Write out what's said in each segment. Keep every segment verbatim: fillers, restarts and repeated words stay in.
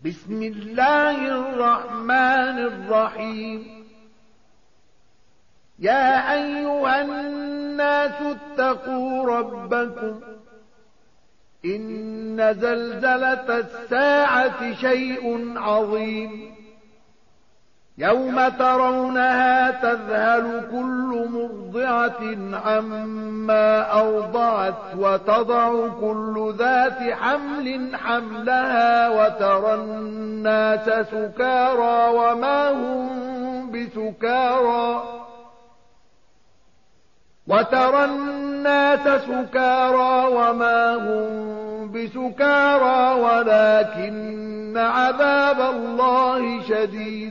بسم الله الرحمن الرحيم. يا أيها الناس اتقوا ربكم، إن زلزلة الساعة شيء عظيم. يوم ترونها تذهل كل مرضعة عما أرضعت وتضع كل ذات حمل حملها وترى الناس سكارى وما هم بسكارى وترى الناس سكارى وما هم بسكارى ولكن عذاب الله شديد.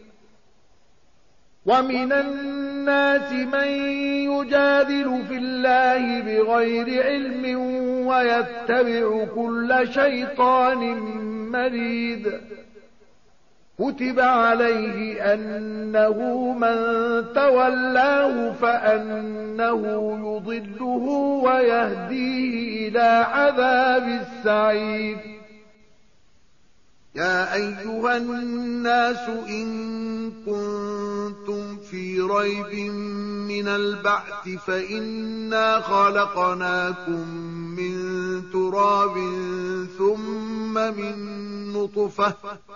ومن الناس من يجادل في الله بغير علم ويتبع كل شيطان مريد. كتب عليه أنه من تولاه فأنه يضله ويهديه إلى عذاب السعير. يا أيها الناس إن كنتم في ريب من البعث فإنا خلقناكم من تراب ثم من نطفة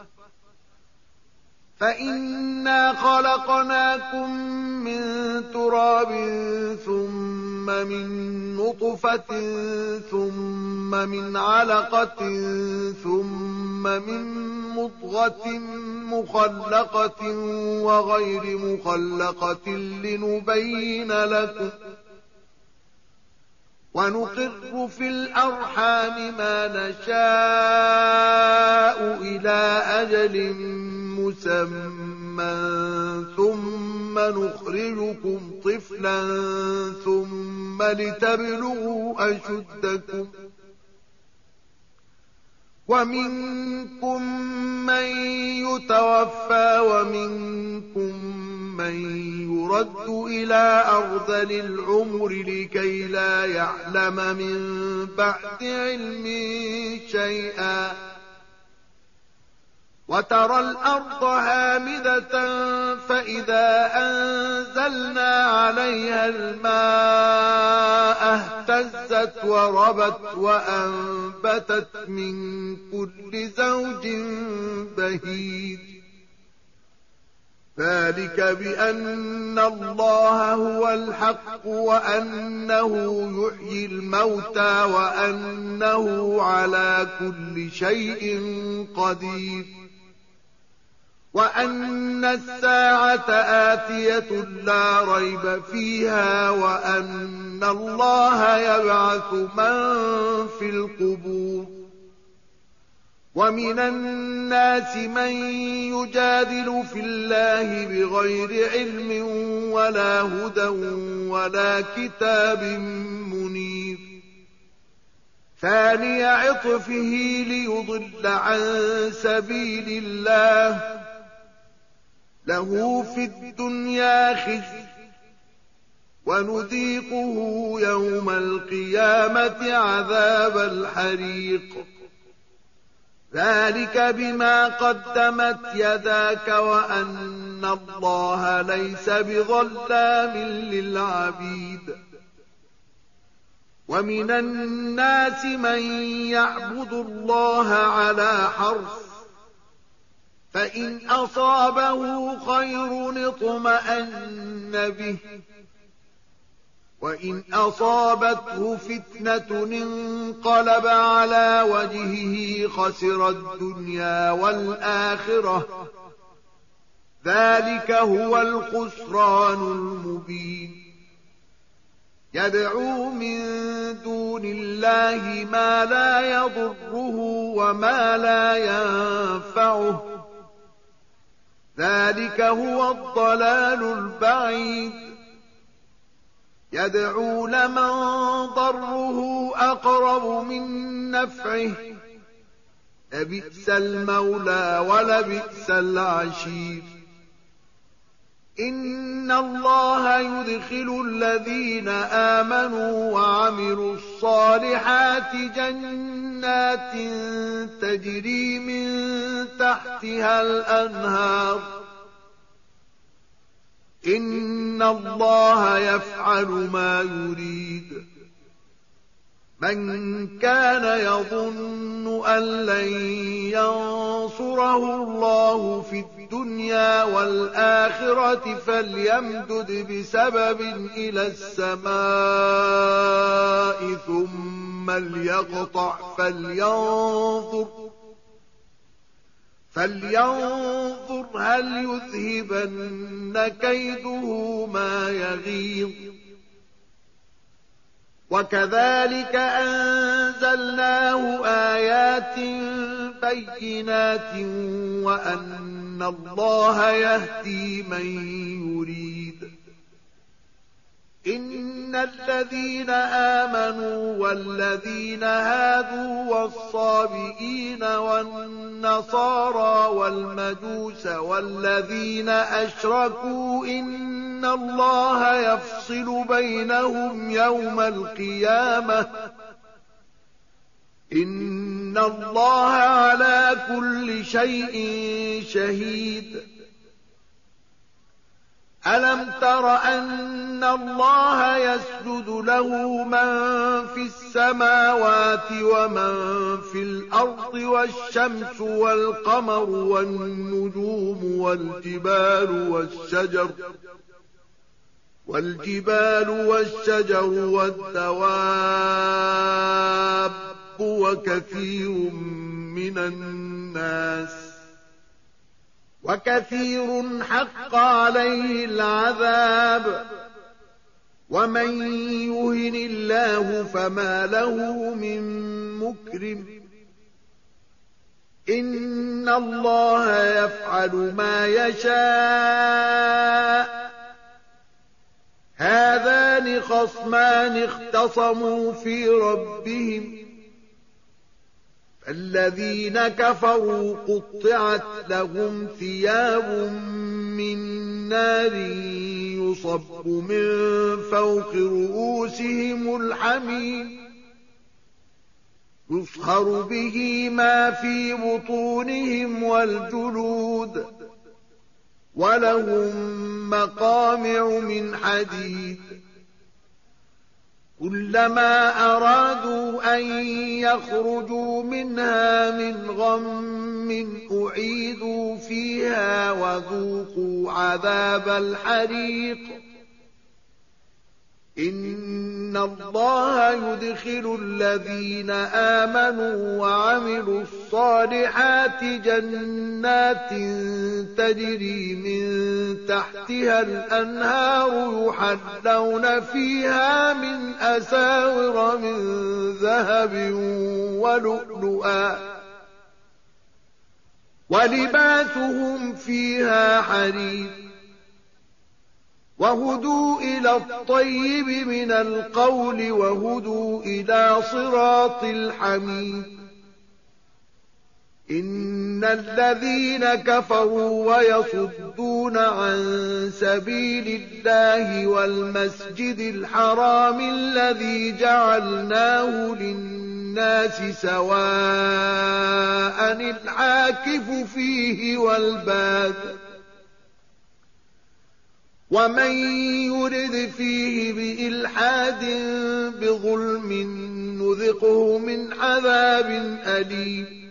فإنا خلقناكم من تراب ثم من نطفة ثم من علقة ثم من مضغة مخلقة وغير مخلقة لنبين لكم ونقر في الأرحام ما نشاء إلى أجل مسمى ثم نخرجكم طفلا ثم لتبلغوا أشدكم ومنكم من يتوفى ومنكم من يرد إلى أرذل العمر لكي لا يعلم من بعد علم شيئا. وترى الأرض هامدة فإذا أنزلنا عليها الماء اهتزت وربت وأنبتت من كل زوج بهيج. ذلك بأن الله هو الحق وأنه يحيي الموتى وأنه على كل شيء قدير وأن الساعة آتية لا ريب فيها وأن الله يبعث من في القبور. ومن الناس من يجادل في الله بغير علم ولا هدى ولا كتاب منير. ثاني عطفه ليضل عن سبيل الله له في الدنيا خزي ونذيقه يوم القيامة عذاب الحريق. ذلك بما قدمت يداك وأن الله ليس بظلام للعبيد. ومن الناس من يعبد الله على حرف فإن أصابه خير اطمأن به وإن أصابته فتنة انقلب على وجهه خسر الدنيا والآخرة. ذلك هو الخسران المبين. يدعو من دون الله ما لا يضره وما لا ينفعه. ذلك هو الضلال البعيد. يدعو لمن ضره أقرب من نفعه لبئس المولى ولبئس العشير. إن الله يدخل الذين آمنوا وعملوا الصالحات جنات تجري من تحتها الأنهار إن الله يفعل ما يريد من كان يظن أن لن ينصره الله في الدنيا والآخرة فليمدد بسبب إلى السماء ثم ليقطع فلينظر فلينظر هل يذهبن كيده ما يغيظ وكذلك أنزلناه آيات بينات وأن الله يهدي من يريد إن الذين آمنوا والذين هادوا والصابئين والنصارى والمجوس والذين أشركوا إن الله يفصل بينهم يوم القيامة إن الله على كل شيء شهيد ألم تر أن الله يسجد له من في السماوات ومن في الأرض والشمس والقمر والنجوم والجبال والشجر والجبال والشجر والدواب وكثير من الناس وكثير حق عليه العذاب ومن يهن الله فما له من مكرم إن الله يفعل ما يشاء هذان خصمان اختصموا في ربهم الذين كفروا قطعت لهم ثياب من نار يصب من فوق رؤوسهم الحميم يصهر به ما في بطونهم والجلود ولهم مقامع من حديد كلما أرادوا أن يخرجوا منها من غم أعيدوا فيها وذوقوا عذاب الحريق إن الله يدخل الذين آمنوا وعملوا الصالحات جنات تجري من تحتها الأنهار يحلون فيها من أساور من ذهب ولؤلؤا ولباسهم فيها حرير وهدوا إلى الطيب من القول وهدوا إلى صراط الحميد إن الذين كفروا ويصدون عن سبيل الله والمسجد الحرام الذي جعلناه للناس سواء العاكف فيه والباد ومن يرد فيه بإلحاد بظلم نذقه من عذاب أليم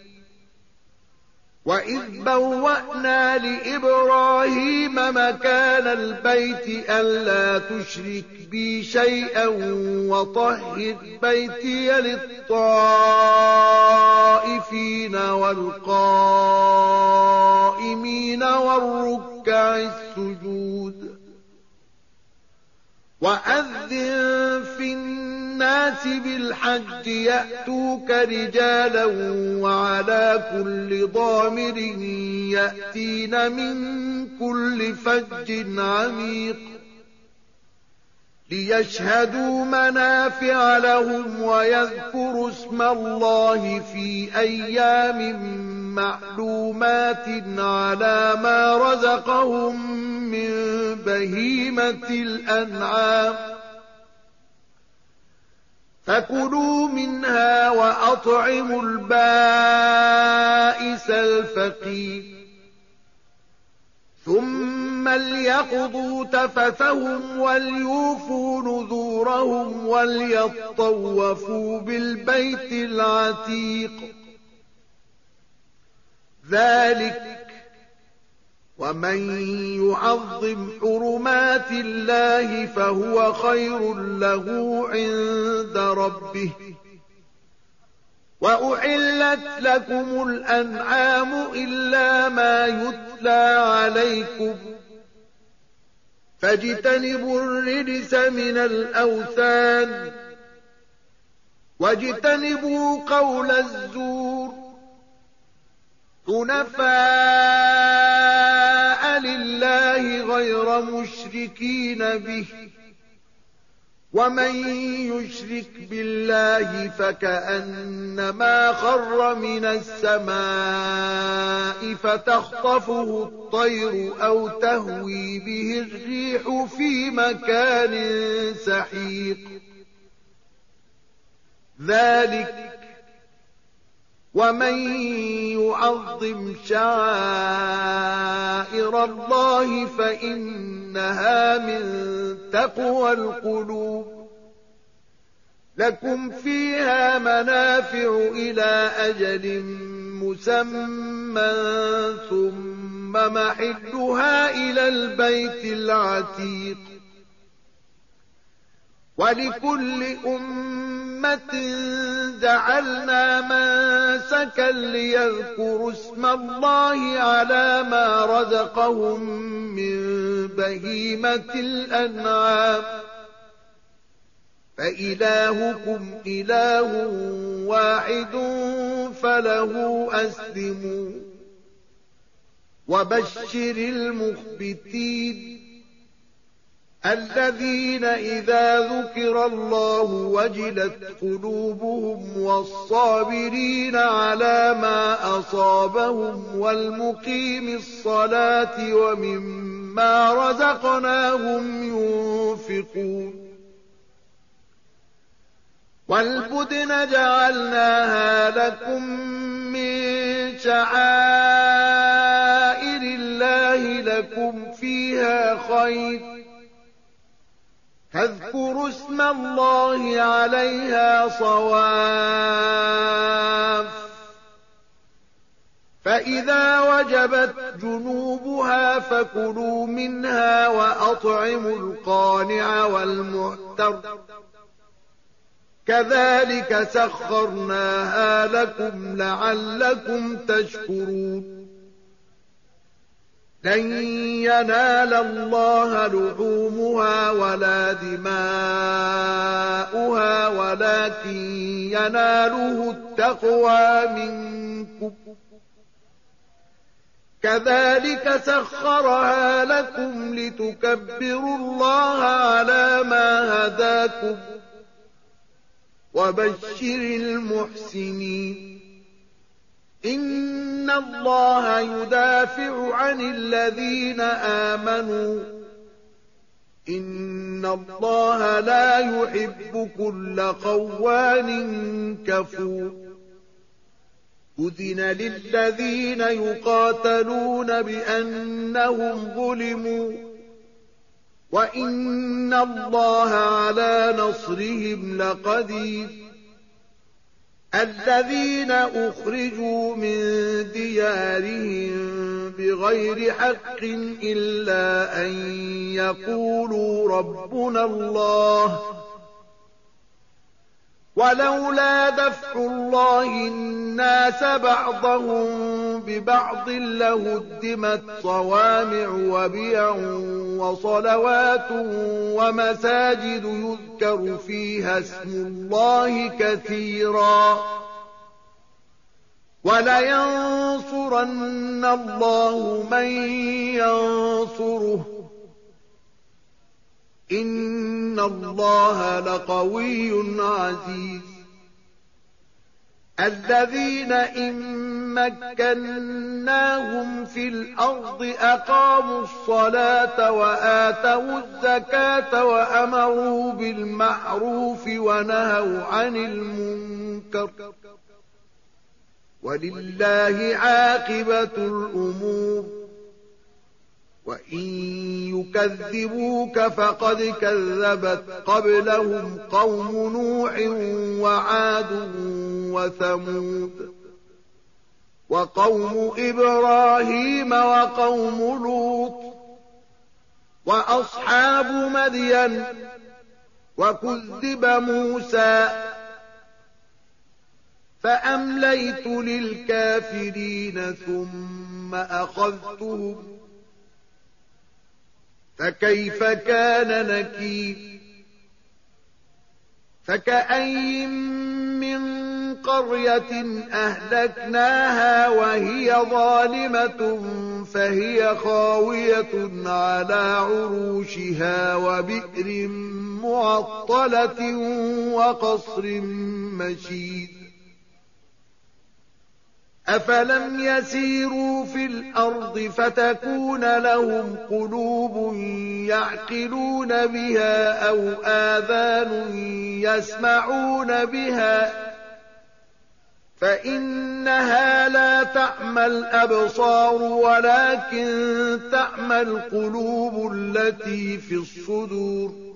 وإذ بوأنا لإبراهيم مكان البيت ألا تشرك بي شيئا وطهر بيتي للطائفين والقائمين والركع السجود وأذن في الناس بالحج يأتوك رجالا وعلى كل ضامر يأتين من كل فج عميق ليشهدوا منافع لهم ويذكروا اسم الله في أيام معلومات على ما رزقهم من بهيمة الأنعام فكلوا منها وأطعموا البائس بئس الفقير ثم ليقضوا تفثهم وليوفوا نذورهم وليطوفوا بالبيت العتيق ذلك ومن يعظم حرمات الله فهو خير له عند ربه وأحلت لكم الأنعام إلا ما يتلى عليكم فاجتنبوا الرجس من الأوثان واجتنبوا قول الزور حنفاء لله غير مشركين به ومن يشرك بالله فكأنما خر من السماء فتخطفه الطير أو تهوي به الريح في مكان سحيق ذلك ومن يعظم شعائر الله فإنها من تقوى القلوب لكم فيها منافع إلى أجل مسمى ثم محلها إلى البيت العتيق ولكل أمة جعلنا منسكا ليذكروا اسم الله على ما رزقهم من بهيمة الأنعام فإلهكم إله واحد فله أسلموا وبشر المخبتين الذين إذا ذكر الله وجلت قلوبهم والصابرين على ما أصابهم والمقيم الصلاة ومما رزقناهم ينفقون والبدن جعلناها لكم من شعائر الله لكم فيها خير فاذكروا اسم الله عليها صواف فإذا وجبت جنوبها فكلوا منها وأطعموا القانع والمعتر كذلك سخرناها لكم لعلكم تشكرون لن ينال الله لحومها ولا دماؤها ولكن يناله التقوى منكم كذلك سخرها لكم لتكبروا الله على ما هداكم وبشر المحسنين إن الله يدافع عن الذين آمنوا إن الله لا يحب كل قوان كفور أذن للذين يقاتلون بأنهم ظلموا وإن الله على نصرهم لقدير الذين أخرجوا من ديارهم بغير حق إلا أن يقولوا ربنا الله ولولا دفع الله الناس بعضهم ببعض لهدمت صوامع وبيع وصلوات ومساجد يذكر فيها اسم الله كثيرا ولينصرن الله من ينصره إن الله لقوي عزيز الذين إن مكناهم في الأرض أقاموا الصلاة وآتوا الزكاة وأمروا بالمعروف ونهوا عن المنكر ولله عاقبة الأمور وإن يكذبوك فقد كذبت قبلهم قوم نوح وعاد وثمود وقوم إبراهيم وقوم لوط وأصحاب مدين وكذب موسى فأمليت للكافرين ثم أخذتهم فكيف كان نكير فكأي من قرية أهلكناها وهي ظالمة فهي خاوية على عروشها وبئر معطلة وقصر مشيد أفلم يسيروا في الأرض فتكون لهم قلوب يعقلون بها أو آذان يسمعون بها فإنها لا تعمى الأبصار ولكن تعمى القلوب التي في الصدور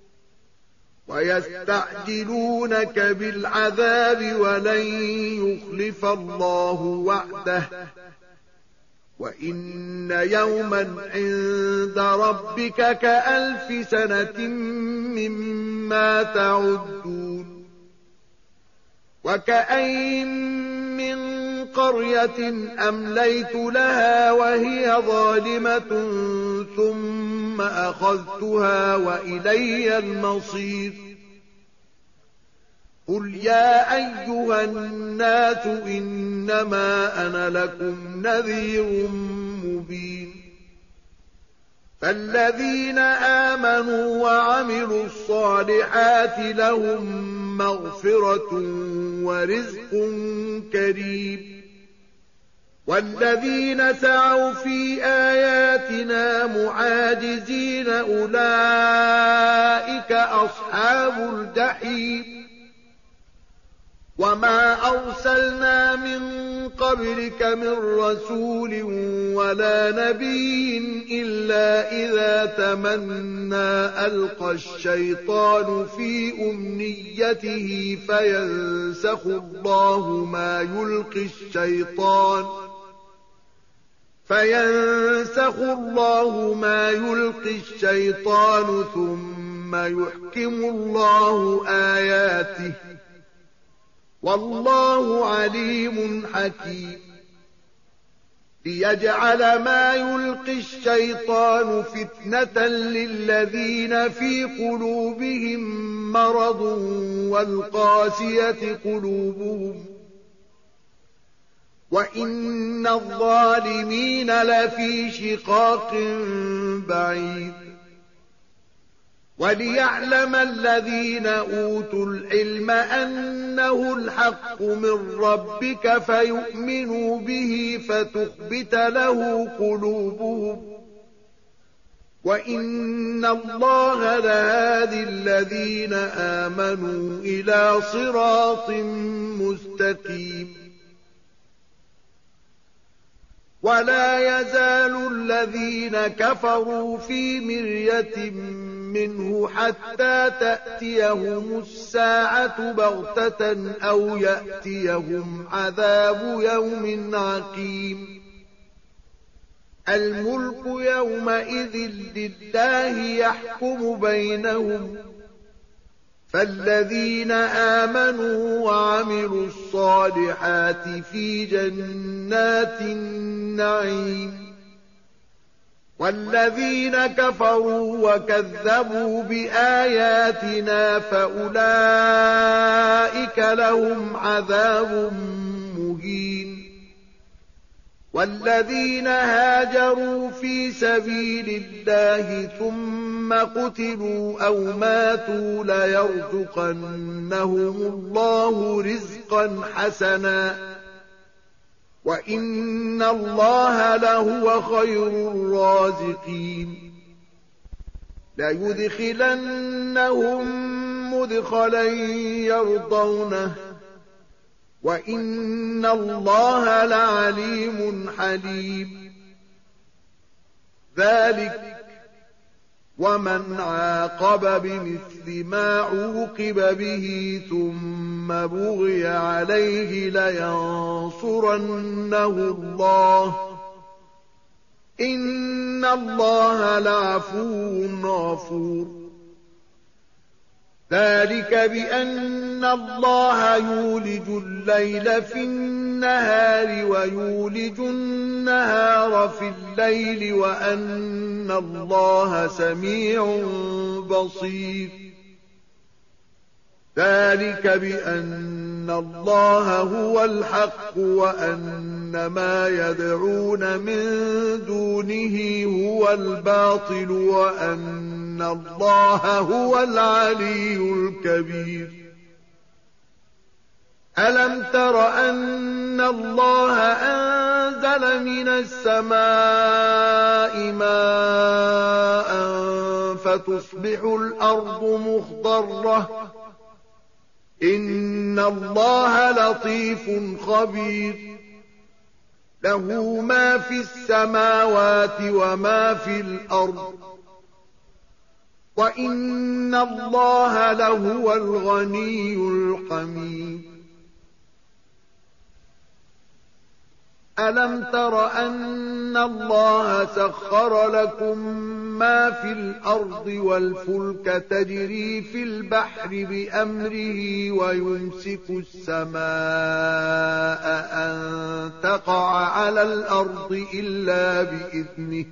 ويستعجلونك بالعذاب ولن يخلف الله وعده وإن يوما عند ربك كألف سنة مما تعدون وكأين من قرية أمليت لها وهي ظالمة ثم أخذتها وإلي المصير قل يا أيها الناس إنما أنا لكم نذير مبين فالذين آمنوا وعملوا الصالحات لهم مغفرة ورزق كريم والذين سعوا في آياتنا معاجزين أولئك أصحاب الجحيم وما أرسلنا من قبلك من رسول ولا نبي إلا إذا تمنى ألقى الشيطان في أمنيته فينسخ الله ما يلقي الشيطان فينسخ الله ما يلقي الشيطان ثم يحكم الله آياته والله عليم حكيم ليجعل ما يلقي الشيطان فتنة للذين في قلوبهم مرض والقاسية قلوبهم وإن الظالمين لفي شقاق بعيد وليعلم الذين أوتوا العلم أنه الحق من ربك فيؤمنوا به فتخبت له قلوبهم وإن الله لهادي الذين آمنوا إلى صراط مستقيم ولا يزال الذين كفروا في مرية منه حتى تأتيهم الساعة بغتة أو يأتيهم عذاب يوم عقيم الملك يومئذ لله يحكم بينهم فالذين آمنوا وعملوا الصالحات في جنات النعيم والذين كفروا وكذبوا بآياتنا فأولئك لهم عذاب مهين والذين هاجروا في سبيل الله ثم قتلوا أو ماتوا ليرزقنهم الله رزقا حسنا وإن الله لهو خير الرازقين ليدخلنهم مدخلا يرضونه وإن الله لعليم حليم. ذلك ومن عاقب بمثل ما عوقب به ثم بغي عليه لينصرنه الله إن الله لعفو غفور. ذلك بأن الله يولج الليل في النهار ويولج النهار في الليل وأن الله سميع بصير. ذلك بأن الله هو الحق وأن ما يدعون من دونه هو الباطل وأن الله هو العلي الكبير. ألم تر أن الله أنزل من السماء ماء فتصبح الأرض مخضرة إن الله لطيف خبير. له ما في السماوات وما في الأرض وإن الله لهو الغني الحميد. ألم تر أن الله سخر لكم ما في الأرض والفلك تجري في البحر بأمره ويمسك السماء أن تقع على الأرض إلا بإذنه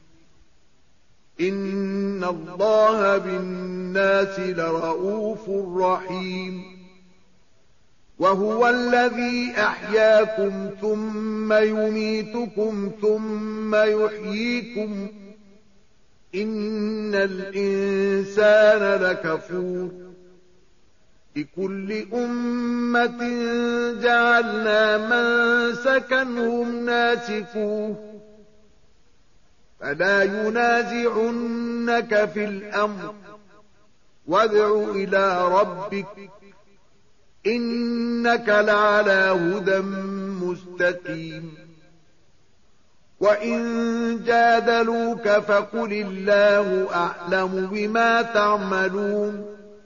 إن الله بالناس لرؤوف رحيم. وهو الذي أحياكم ثم يميتكم ثم يحييكم إن الإنسان لكفور. لكل أمة جعلنا منسكا هم ناسكوه فلا ينازعنك في الأمر وادع إلى ربك إنك لعلى هدى مستقيم. وإن جادلوك فقل الله أعلم بما تعملون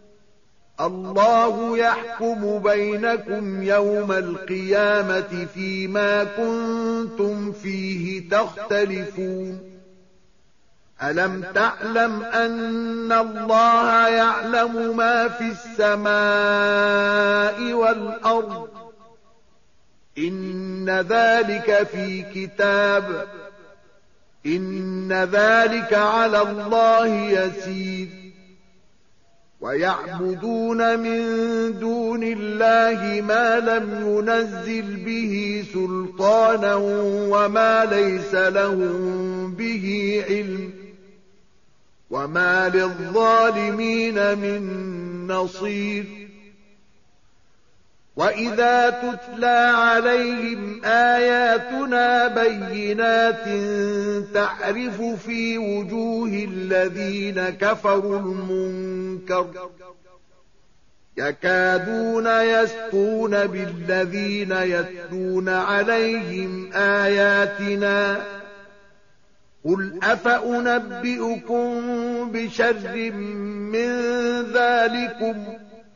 الله يحكم بينكم يوم القيامة فيما كنتم فيه تختلفون. ألم تعلم أن الله يعلم ما في السماء والأرض إن ذلك في كتاب إن ذلك على الله يسير. ويعبدون من دون الله ما لم ينزل به سلطانا وما ليس لهم به علم وما للظالمين من نصير. وإذا تتلى عليهم آياتنا بينات تعرف في وجوه الذين كفروا المنكر يكادون يسطون بالذين يتلون عليهم آياتنا قل أفأنبئكم بشر من ذلكم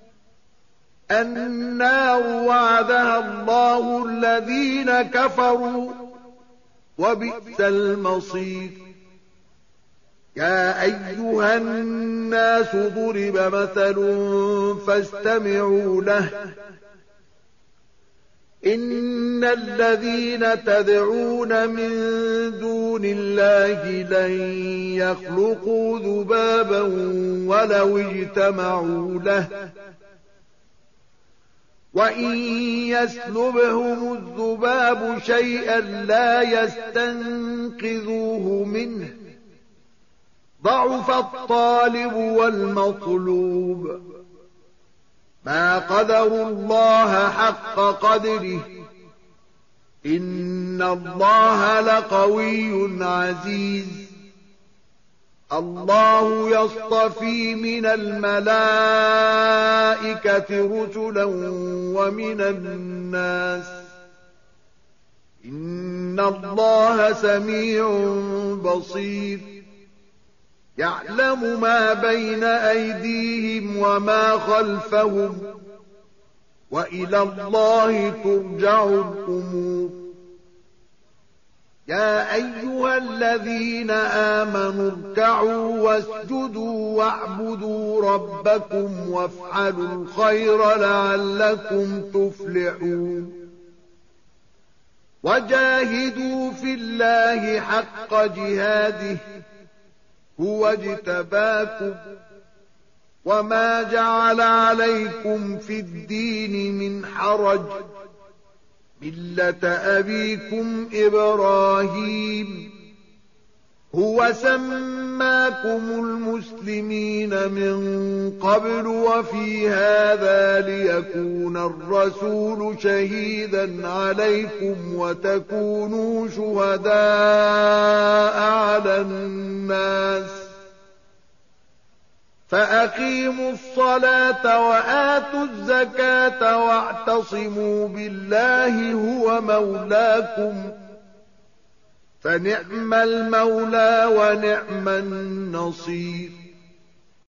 النار وعدها الله الذين كفروا وبئس المصير. يا أيها الناس ضرب مثل فاستمعوا له إن الذين تدعون من دون الله لن يخلقوا ذبابا ولو اجتمعوا له وإن يسلبهم الذباب شيئا لا يستنقذوه منه ضعف الطالب والمطلوب. ما قدروا الله حق قدره إن الله لقوي عزيز. الله يصطفي من الملائكة رسلا ومن الناس إن الله سميع بصير يعلم ما بين أيديهم وما خلفهم وإلى الله ترجع الأمور يا أيها الذين آمنوا اركعوا واسجدوا واعبدوا ربكم وافعلوا الخير لعلكم تفلحون وجاهدوا في الله حق جهاده هو اجتباكم وما جعل عليكم في الدين من حرج ملة أبيكم إبراهيم هو سماكم المسلمين من قبل وفي هذا ليكون الرسول شهيدا عليكم وتكونوا شهداء على الناس فأقيموا الصلاة وآتوا الزكاة واعتصموا بالله هو مولاكم فنعم المولى ونعم النصير